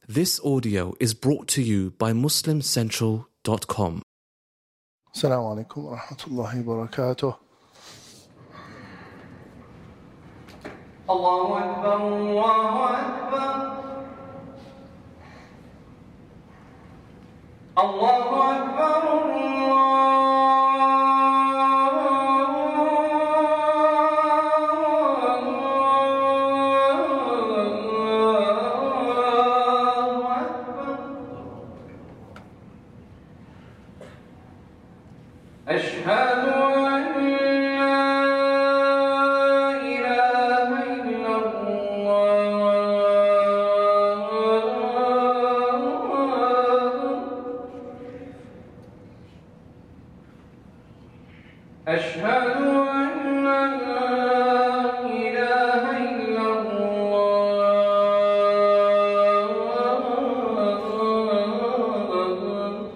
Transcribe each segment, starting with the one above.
This audio is brought to you by MuslimCentral.com. السلام عليكم ورحمة الله وبركاته. الله أكبر الله أكبر الله أكبر أشهد أن أشهد أن لا إله إلا الله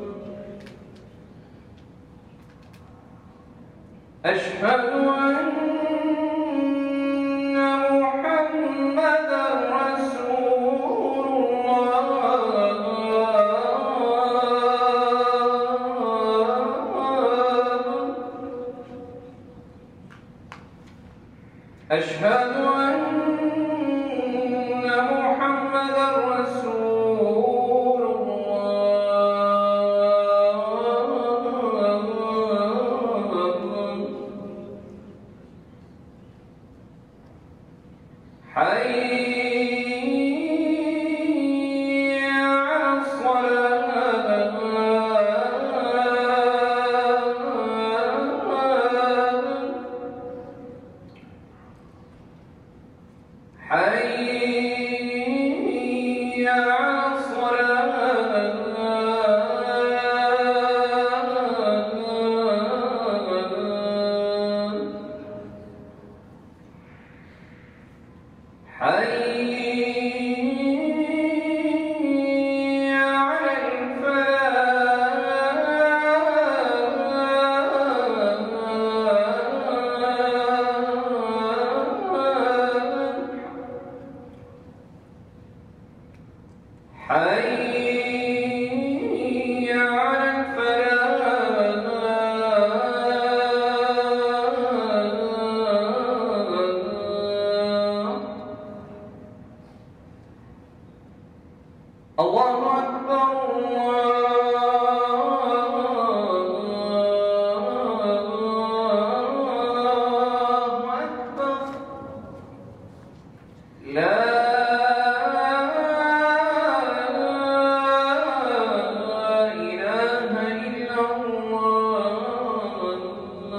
أشهد أن محمدا رسول الله أشهد أن محمدا رسول الله حي على الصلاة حي على الصلاة حي على الفلاح حي على الفلاح الله أكبر الله أكبر لا إله إلا الله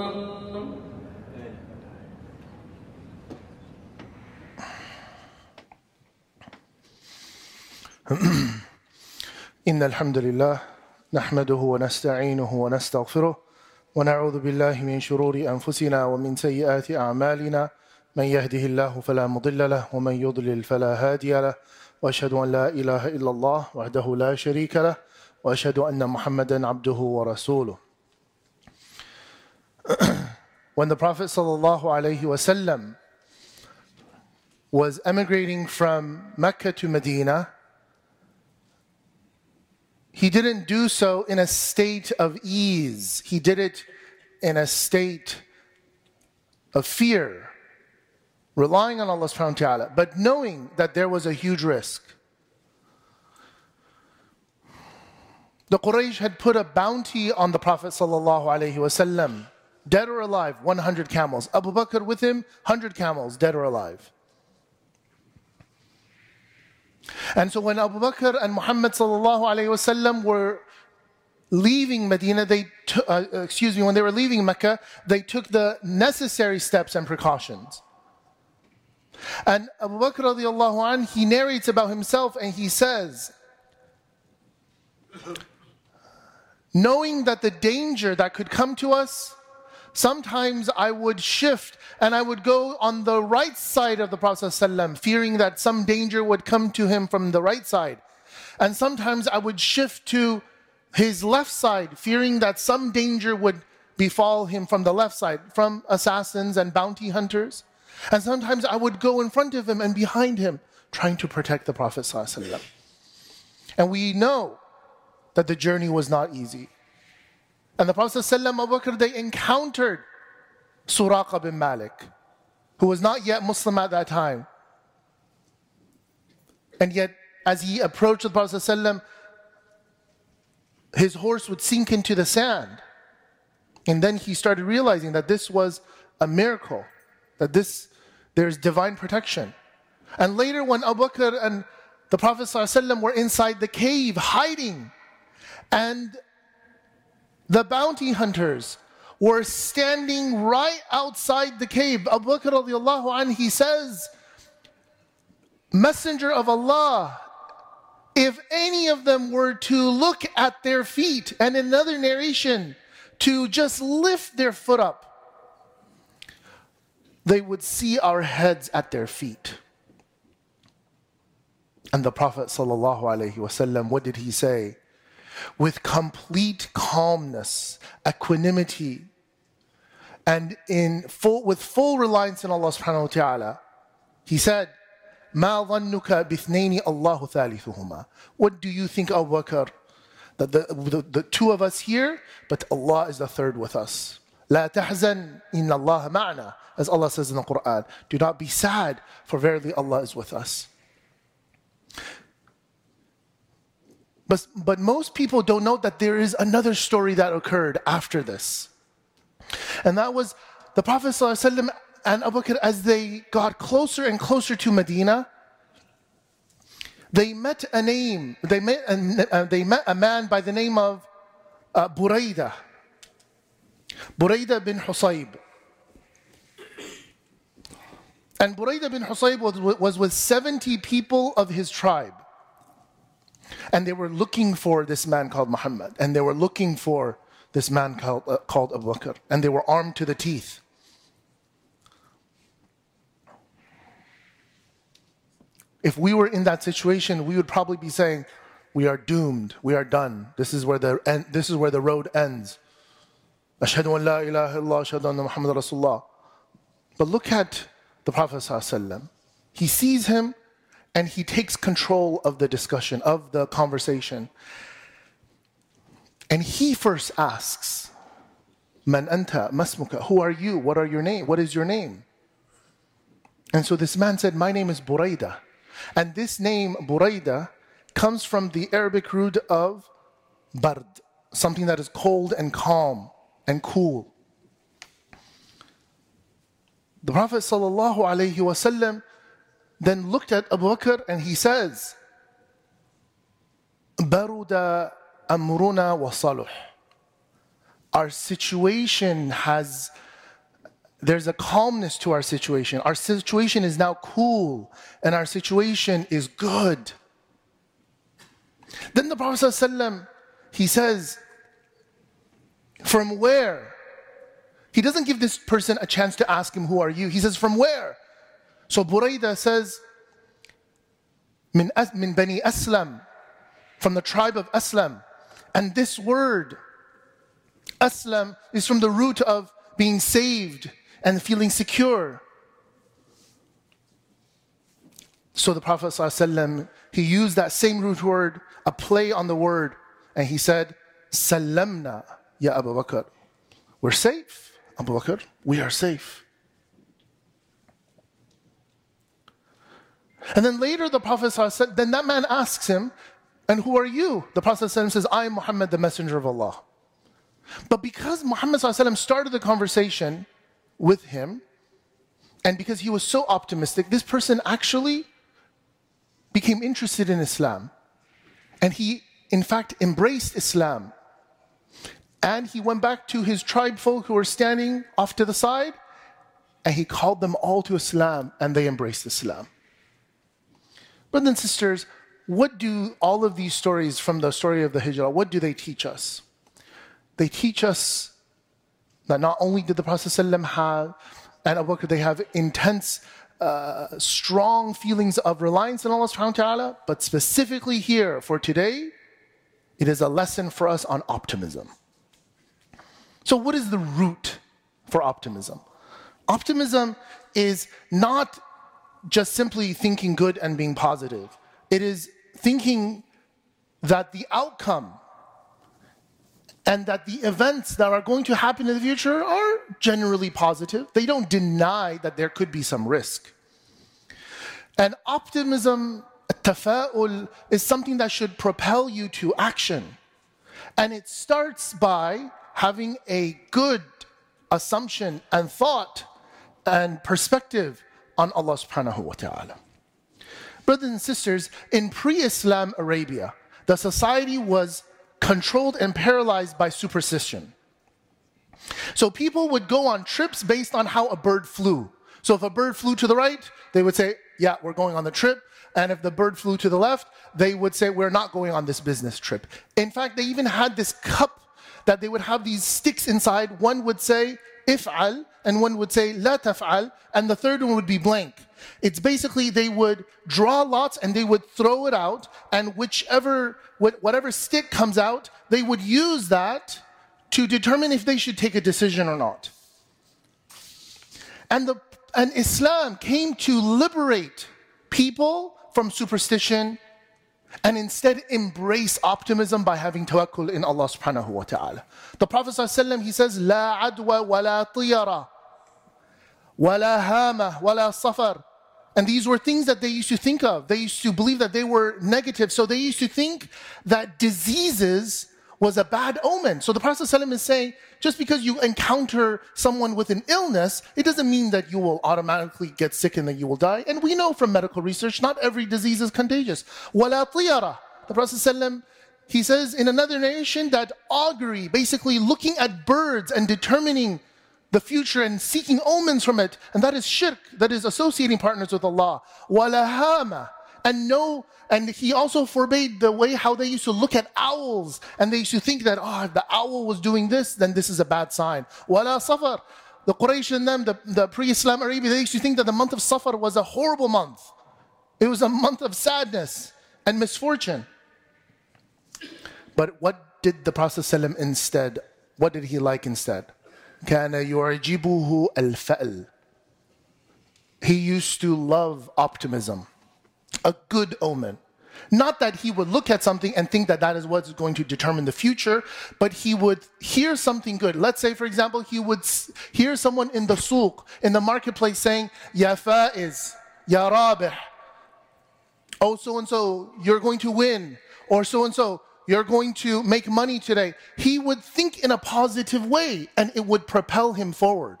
إن الحمد لله نحمده ونستعينه ونستغفره ونعوذ بالله من شرور أنفسنا ومن سيئات أعمالنا من يهده الله فلا مضل له ومن يضلل فلا هادي له وأشهد أن لا إله إلا الله وحده لا شريك له وأشهد أن محمدا عبده ورسوله. When the Prophet ﷺ was emigrating from Mecca to Medina, he didn't do so in a state of ease. He did it in a state of fear, relying on Allah subhanahu wa ta'ala, but knowing that there was a huge risk. The Quraysh had put a bounty on the Prophet ﷺ, dead or alive, 100 camels. Abu Bakr with him, 100 camels, dead or alive. And so when Abu Bakr and Muhammad ﷺ were leaving Medina, when they were leaving Mecca, they took the necessary steps and precautions. And Abu Bakr radiallahu anh, he narrates about himself and he says, knowing that the danger that could come to us, sometimes I would shift and I would go on the right side of the Prophet ﷺ, fearing that some danger would come to him from the right side. And sometimes I would shift to his left side, fearing that some danger would befall him from the left side, from assassins and bounty hunters. And sometimes I would go in front of him and behind him, trying to protect the Prophet ﷺ. And we know that the journey was not easy. And the Prophet ﷺ, Abu Bakr, they encountered Suraqa bin Malik, who was not yet Muslim at that time. And yet, as he approached the Prophet ﷺ, his horse would sink into the sand. And then he started realizing that this was a miracle, that there's divine protection. And later when Abu Bakr and the Prophet ﷺ were inside the cave hiding, and the bounty hunters were standing right outside the cave, Abu Bakr radiallahu anhu, he says, Messenger of Allah, if any of them were to look at their feet, and in another narration, to just lift their foot up, they would see our heads at their feet. And the Prophet ﷺ, what did he say? With complete calmness, equanimity, and with full reliance on Allah subhanahu wa ta'ala, he said, مَا ظَنُّكَ بِاثْنَيْنِ اللَّهُ ثَالِثُهُمَا. What do you think, Abu Bakr? That the two of us here, but Allah is the third with us. لَا تَحْزَنْ إِنَّ اللَّهَ مَعْنَا. As Allah says in the Quran, do not be sad, for verily Allah is with us. But most people don't know that there is another story that occurred after this. And that was the Prophet ﷺ and Abu Bakr, as they got closer and closer to Medina, they met a man by the name of Buraidah bin Husayb. And Buraidah bin Husayb was with 70 people of his tribe. And they were looking for this man called Muhammad. And they were looking for this man called Abu Bakr. And they were armed to the teeth. If we were in that situation, we would probably be saying, we are doomed, we are done. This is where the road ends. Ashhadu an la ilaha illallah, ashhadu anna Muhammad Rasulullah. But look at the Prophet ﷺ. He sees him and he takes control of the discussion, of the conversation. And he first asks, Man anta, masmuka, who are you? What are your name? What is your name? And so this man said, my name is Buraidah. And this name, Buraidah, comes from the Arabic root of bard, something that is cold and calm and cool. The Prophet ﷺ then looked at Abu Bakr and he says, Baruda amruna wa saluh. Our situation there's a calmness to our situation. Our situation is now cool and our situation is good. Then the Prophet ﷺ, he says, from where? He doesn't give this person a chance to ask him, who are you? He says, from where? So Buraidah says, min Bani Aslam, from the tribe of Aslam. And this word, Aslam, is from the root of being saved and feeling secure. So the Prophet ﷺ, he used that same root word, a play on the word, and he said, Salamna, ya Abu Bakr. We're safe, Abu Bakr. We are safe. And then later the Prophet ﷺ, then that man asks him, and who are you? The Prophet ﷺ says, I am Muhammad, the messenger of Allah. But because Muhammad ﷺ started the conversation with him, and because he was so optimistic, this person actually became interested in Islam. And he, in fact, embraced Islam. And he went back to his tribe folk who were standing off to the side, and he called them all to Islam, and they embraced Islam. Brothers and sisters, what do all of these stories from the story of the Hijrah, what do they teach us? They teach us that not only did the Prophet ﷺ have, and Abu Bakr, they have intense, strong feelings of reliance on Allah subhanahu wa ta'ala, but specifically here for today, it is a lesson for us on optimism. So what is the root for optimism? Optimism is not just simply thinking good and being positive. It is thinking that the outcome and that the events that are going to happen in the future are generally positive. They don't deny that there could be some risk. And optimism, tafa'ul, is something that should propel you to action. And it starts by having a good assumption and thought and perspective on Allah subhanahu wa ta'ala. Brothers and sisters, in pre-Islam Arabia, the society was controlled and paralyzed by superstition. So people would go on trips based on how a bird flew. So if a bird flew to the right, they would say, yeah, we're going on the trip. And if the bird flew to the left, they would say, we're not going on this business trip. In fact, they even had this cup that they would have these sticks inside. One would say, if'al, and one would say, la taf'al, and the third one would be blank. It's basically they would draw lots and they would throw it out, and whatever stick comes out, they would use that to determine if they should take a decision or not. And Islam came to liberate people from superstition and instead embrace optimism by having tawakkul in Allah subhanahu wa ta'ala. The Prophet ﷺ, he says, La adwa wa la tiyara, wa la hama, wa la safar. And these were things that they used to think of. They used to believe that they were negative. So they used to think that diseases was a bad omen. So the Prophet ﷺ is saying, just because you encounter someone with an illness, it doesn't mean that you will automatically get sick and that you will die. And we know from medical research, not every disease is contagious. وَلَا طِيَرَةً. The Prophet ﷺ, he says in another narration that augury, basically looking at birds and determining the future and seeking omens from it, and that is shirk, that is associating partners with Allah. وَلَا هَامَ. And he also forbade the way how they used to look at owls, and they used to think that, if the owl was doing this, then this is a bad sign. Wala Safar. The Quraysh and them, the pre-Islam Arabia, they used to think that the month of Safar was a horrible month. It was a month of sadness and misfortune. But what did the Prophet ﷺ instead? What did he like instead? كَانَ يُعْجِبُهُ الْفَأْلِ. He used to love optimism. A good omen. Not that he would look at something and think that that is what's going to determine the future, but he would hear something good. Let's say, for example, he would hear someone in the suq, in the marketplace saying, Ya faiz, Ya rabih. Oh, so-and-so, you're going to win. Or so-and-so, you're going to make money today. He would think in a positive way, and it would propel him forward.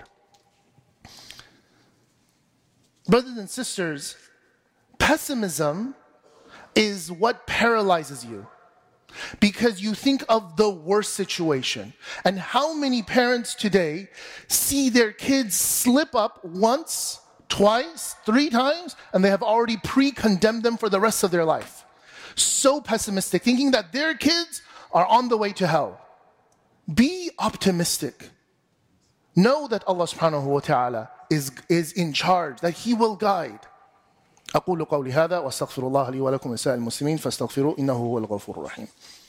Brothers and sisters, pessimism is what paralyzes you because you think of the worst situation. And how many parents today see their kids slip up once, twice, 3 times, and they have already pre-condemned them for the rest of their life? So pessimistic, thinking that their kids are on the way to hell. Be optimistic. Know that Allah subhanahu wa ta'ala is in charge, that He will guide. أقول قولي هذا وأستغفر الله لي ولكم ولسائر المسلمين فاستغفروه إنه هو الغفور الرحيم.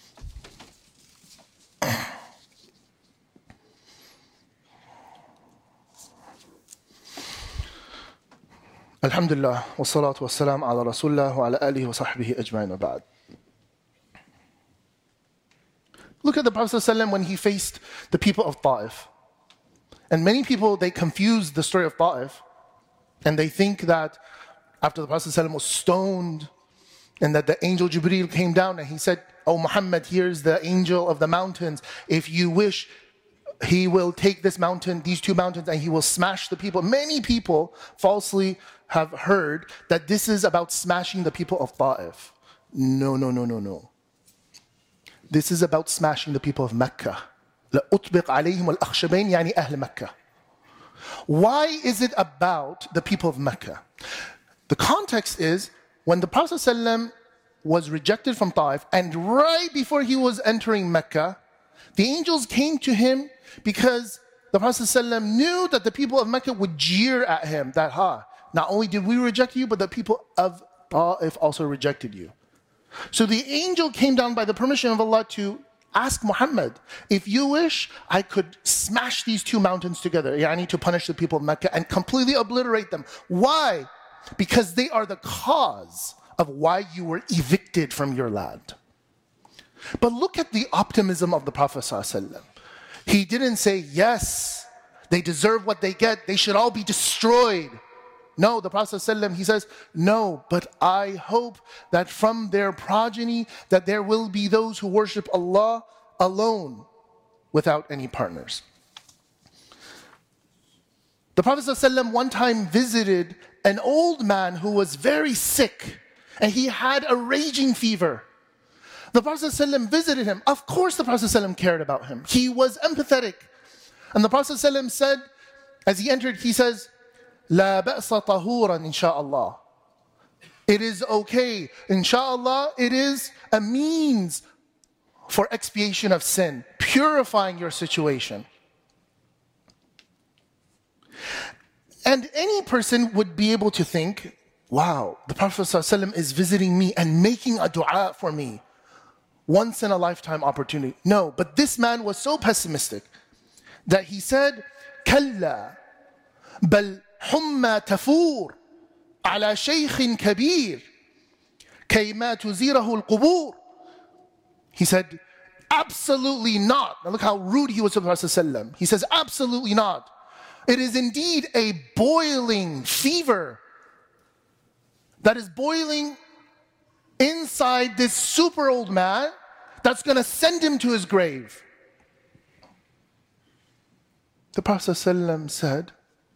الحمد لله والصلاة والسلام على رسول الله وعلى آله وصحبه أجمعين وبعد. Look at the Prophet ﷺ when he faced the people of Ta'if. And many people, they confuse the story of Ta'if and they think that after the Prophet ﷺ was stoned and that the angel Jibreel came down and he said, "Oh Muhammad, here's the angel of the mountains. If you wish, he will take this mountain, these 2 mountains, and he will smash the people." Many people falsely have heard that this is about smashing the people of Ta'if. No. This is about smashing the people of Mecca. لَأُطْبِقْ عَلَيْهِمُ الْأَخْشَبَيْنِ يعني أهل مكة. Why is it about the people of Mecca? The context is when the Prophet ﷺ was rejected from Ta'if, and right before he was entering Mecca, the angels came to him because the Prophet ﷺ knew that the people of Mecca would jeer at him that, not only did we reject you, but the people of Ta'if also rejected you. So the angel came down by the permission of Allah to ask Muhammad, if you wish, I could smash these 2 mountains together, yani to punish the people of Mecca and completely obliterate them. Why? Because they are the cause of why you were evicted from your land. But look at the optimism of the Prophet ﷺ. He didn't say, yes, they deserve what they get, they should all be destroyed. No, the Prophet ﷺ, he says, no, but I hope that from their progeny that there will be those who worship Allah alone without any partners. The Prophet ﷺ one time visited an old man who was very sick and he had a raging fever. The Prophet ﷺ visited him. Of course the Prophet ﷺ cared about him. He was empathetic. And the Prophet ﷺ said, as he entered, he says, لا بأس طهورا إن شاء الله. It is okay. Inshallah, it is a means for expiation of sin, purifying your situation. And any person would be able to think, wow, the Prophet ﷺ is visiting me and making a dua for me. Once in a lifetime opportunity. No, but this man was so pessimistic that he said, كلا بل حمى تفور على شيخ كبير كيما تزيره القبور. He said, absolutely not. Now look how rude he was to the Prophet ﷺ. He says, absolutely not. It is indeed a boiling fever that is boiling inside this super old man that's going to send him to his grave. The Prophet ﷺ said,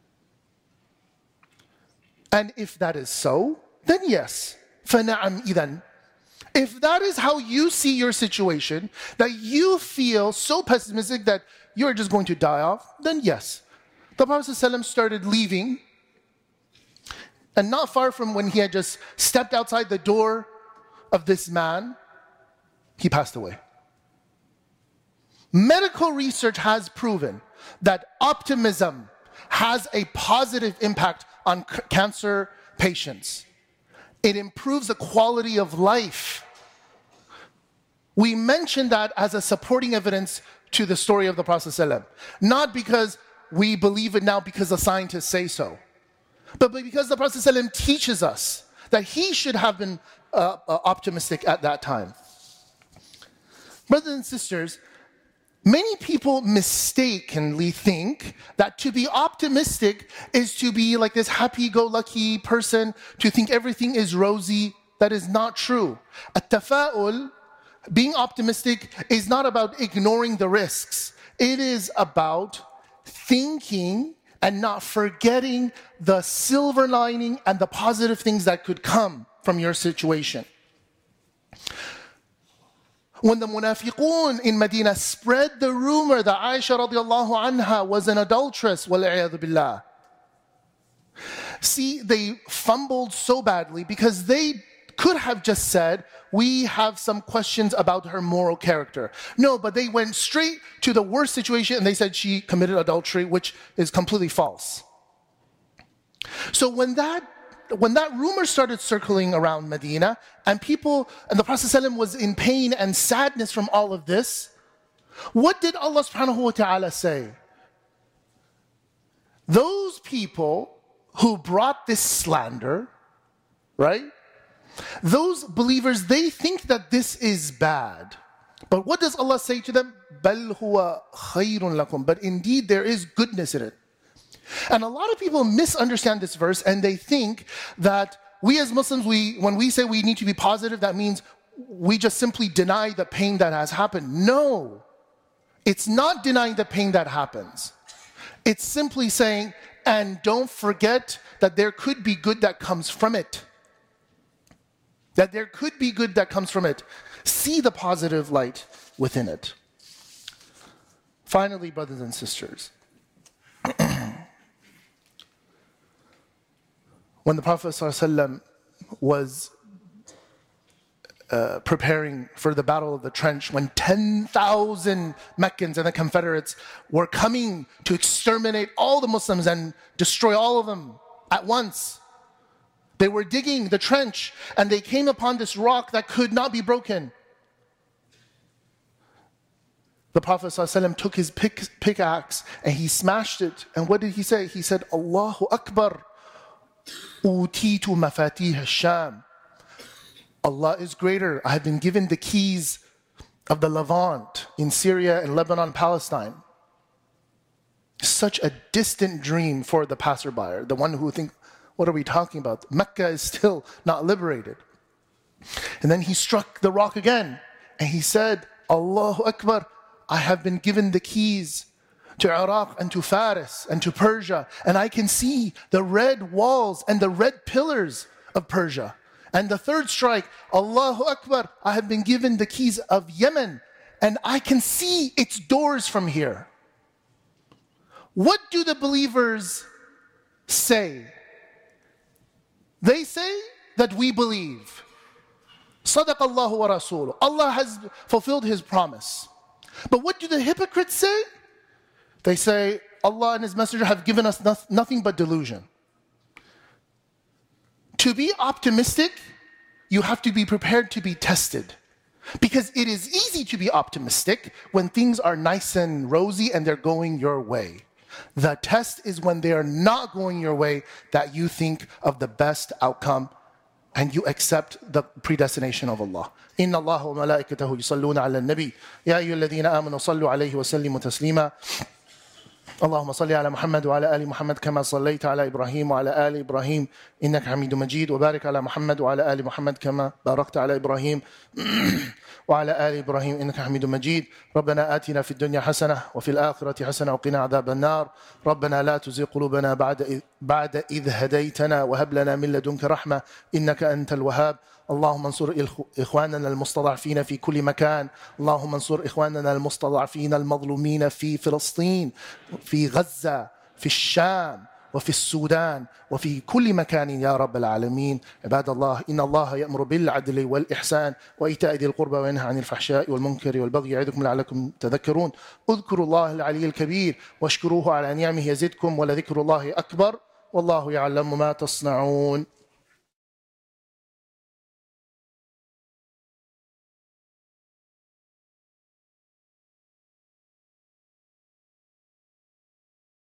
and if that is so, then yes, فَنَعَمْ إِذَنْ. If that is how you see your situation, that you feel so pessimistic that you're just going to die off, then yes. The Prophet ﷺ started leaving, and not far from when he had just stepped outside the door of this man, he passed away. Medical research has proven that optimism has a positive impact on cancer patients. It improves the quality of life. We mention that as a supporting evidence to the story of the Prophet ﷺ. Not because we believe it now because the scientists say so, but because the Prophet ﷺ teaches us that he should have been optimistic at that time. Brothers and sisters, many people mistakenly think that to be optimistic is to be like this happy-go-lucky person, to think everything is rosy. That is not true. At-tafa'ul, being optimistic, is not about ignoring the risks. It is about thinking and not forgetting the silver lining and the positive things that could come from your situation. When the munafiqun in Medina spread the rumor that Aisha radiallahu anha was an adulteress, wal-'iyadhu billah. See, they fumbled so badly because they could have just said, we have some questions about her moral character. No, but they went straight to the worst situation and they said she committed adultery, which is completely false. So when that rumor started circling around Medina and the Prophet ﷺ was in pain and sadness from all of this, what did Allah subhanahu wa ta'ala say? Those people who brought this slander, right? Those believers, they think that this is bad. But what does Allah say to them? بَلْ هُوَ خَيْرٌ لَكُمْ. But indeed there is goodness in it. And a lot of people misunderstand this verse and they think that we as Muslims, when we say we need to be positive, that means we just simply deny the pain that has happened. No, it's not denying the pain that happens. It's simply saying, and don't forget that there could be good that comes from it. That there could be good that comes from it. See the positive light within it. Finally, brothers and sisters, when the Prophet ﷺ was preparing for the Battle of the Trench, when 10,000 Meccans and the Confederates were coming to exterminate all the Muslims and destroy all of them at once, they were digging the trench and they came upon this rock that could not be broken. The Prophet ﷺ took his pickaxe and he smashed it. And what did he say? He said, Allahu Akbar, utitu mafatih al-Sham. Allah is greater. I have been given the keys of the Levant in Syria and Lebanon, Palestine. Such a distant dream for the passerby, the one who thinks, what are we talking about? Mecca is still not liberated. And then he struck the rock again and he said, Allahu Akbar, I have been given the keys to Iraq and to Faris and to Persia, and I can see the red walls and the red pillars of Persia. And the third strike, Allahu Akbar, I have been given the keys of Yemen, and I can see its doors from here. What do the believers say? They say that we believe. Sadaq Allahu wa Rasuluh. Allah has fulfilled His promise. But what do the hypocrites say? They say, Allah and His Messenger have given us nothing but delusion. To be optimistic, you have to be prepared to be tested. Because it is easy to be optimistic when things are nice and rosy and they're going your way. The test is when they are not going your way that you think of the best outcome and you accept the predestination of Allah. إِنَّ اللَّهَ وَمَلَائِكَتَهُ يُصَلُّونَ عَلَى النَّبِيِّ يَا أَيُّهَا الَّذِينَ آمَنُوا صَلُّوا عَلَيْهِ وَسَلِّمُوا تَسْلِيمًا اللهم صل على محمد وعلى آل محمد كما صليت على إبراهيم وعلى آل إبراهيم إنك حميد مجيد وبارك على محمد وعلى آل محمد كما باركت على إبراهيم وعلى آل إبراهيم إنك حميد مجيد ربنا آتنا في الدنيا حسنة وفي الآخرة حسنة وقنا عذاب النار ربنا لا تزغ قلوبنا بعد إذ هديتنا وهب لنا من لدنك رحمة إنك أنت الوهاب اللهم انصر إخواننا المستضعفين في كل مكان اللهم انصر إخواننا المستضعفين المظلومين في فلسطين في غزة في الشام وفي السودان وفي كل مكان يا رب العالمين عباد الله إن الله يأمر بالعدل والإحسان وإيتاء ذي القربى وينهى عن الفحشاء والمنكر والبغي يعظكم لعلكم تذكرون اذكروا الله العلي الكبير واشكروه على نعمه يزدكم ولذكر الله أكبر والله يعلم ما تصنعون